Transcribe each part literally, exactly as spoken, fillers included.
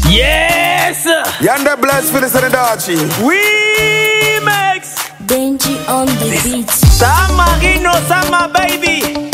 Yes! Yanda blessed for the Senedachi. We Max! Benji on the beat. Samarino, Sama baby.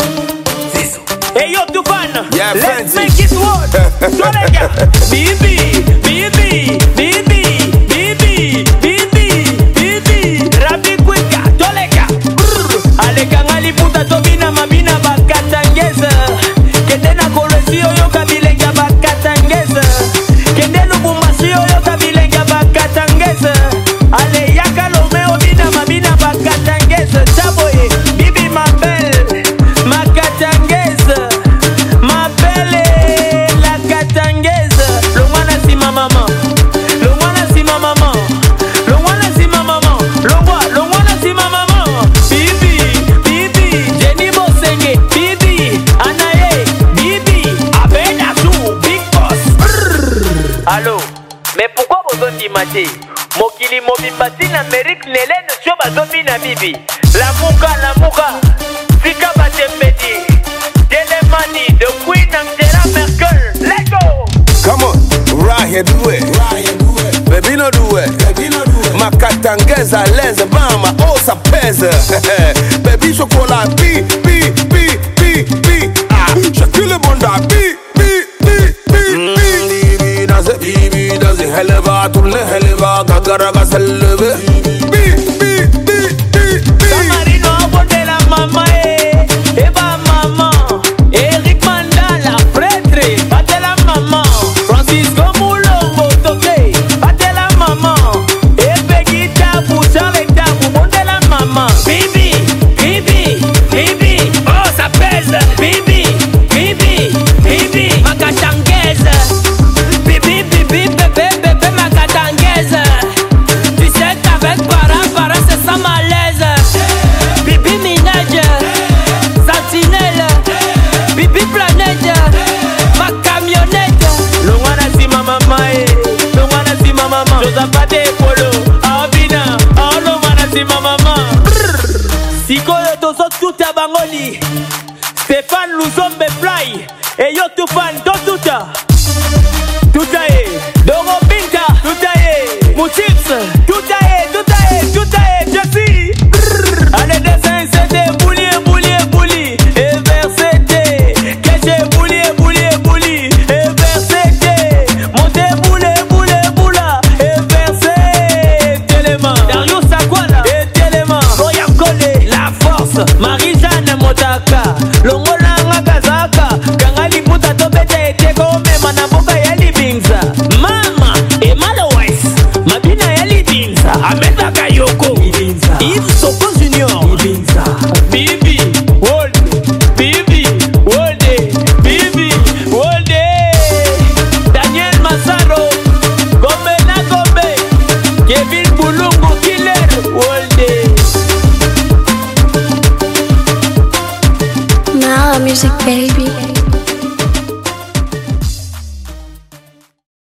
Hey yo, Tufan. Yeah, let's fancy. make it work. So les gars, Bibi, Bibi, Bibi, Bibi, Bibi, Bibi. Rabi Kweka, Tolega. Ale kangali puta tobina mabina bakatangeza. Kende na kolesi oyo kabilenga bakatangeza. Kende lubumasi oyo kabilenga bakatangeza. Ale yaka lomeo bina mabina bakatangeza. Chaboye, Bibi ma belle, makatangeza. Ma belle, la katangeza. Le mwana si ma maman. Le mwana si ma maman. Le mwana si ma maman. Le mwana, le mwana si ma maman. Bibi, Bibi, Jenny Bosenge. Bibi, Anaye, Bibi, Abedasu, Big Boss. Brrr. Allô, mais pourquoi vous en dites Mokili Mobimba na Amérique Nélène sur Bazomi na Bibi. La Mouka, la Mouka, Fika Batembedi, Telemani, The Queen Angela Merkel. Let's go! Come on, right here, do it. Baby, no do it. Makatangeza, leze, mama, oh, ça pèse. Baby, chocolat, bi, bi, bi, bi, bi. Ah, je tue le monde à bi, bi, bi, bi, bi. Bibi, dans it, bibi, dans it. Heleva, tout le heleva, gagaraga, se leve. Bi, bi, bi, bi, bi. Samarino, abonne la maman, eh. Eva maman. Eric Mandala, prêtre, batte la maman. Francisco Moulongo, toqué, batte la maman. Eve Guita, bouche avec tabou, bonne la maman. Bibi, Bibi, Bibi, oh ça pèse. Bibi, Bibi, Bibi, Makatangeza. Bibi, Bibi, bébé, bébé, Makatangeza. Tu sais qu'avec Para, Para, c'est ça malaise. Bibi Minaj, Sentinelle, Bibi Planète, ma camionnette. Le wana si ma maman, eh. Le wana si ma maman. Josaphat Polo, Abina, oh le wana si ma maman. Sikoyo tozo tuta bangoli. Stéphane Luzombe Fly, et yo Tufan, do tuta. Tuta eh, Doro Binta, tuta eh, Moutips, tuta eh, tuta eh, tuta eh, Jessie. Allez dessin c'était bouli, bouli, bouli, et versete. Keche bouli, bouli, bouli, et versete. Monte boule, boule, boula, et versete. Téléma, Dario Sakwala, et Téléma. Boya Kole, la force, Marie-Jeanne Motaka, Longola Ngakazaka, Kangali Puta Tobete ete kome manaboka yali bingza. Mama, Emalo Wise, Mabina yali bingza. Ameta Kayoko, Yves Soko Junior, Bibi, Wolde, Bibi, Wolde, Bibi, Wolde. Daniel Massaro, Gombe na Gombe, Kevin Bulungu Killer, Wolde. Now music baby.